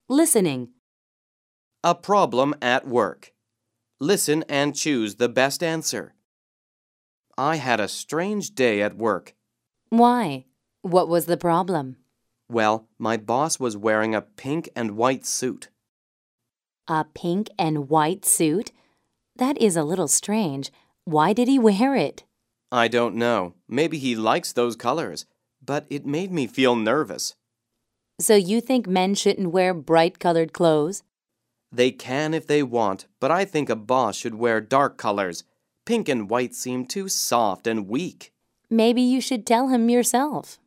Listening. A problem at work. Listen and choose the best answer. I had a strange day at work. Why? What was the problem? Well, my boss was wearing a pink and white suit. A pink and white suit? That is a little strange. Why did he wear it? I don't know. Maybe he likes those colors, but it made me feel nervous. So you think men shouldn't wear bright-colored clothes? They can if they want, but I think a boss should wear dark colors. Pink and white seem too soft and weak. Maybe you should tell him yourself.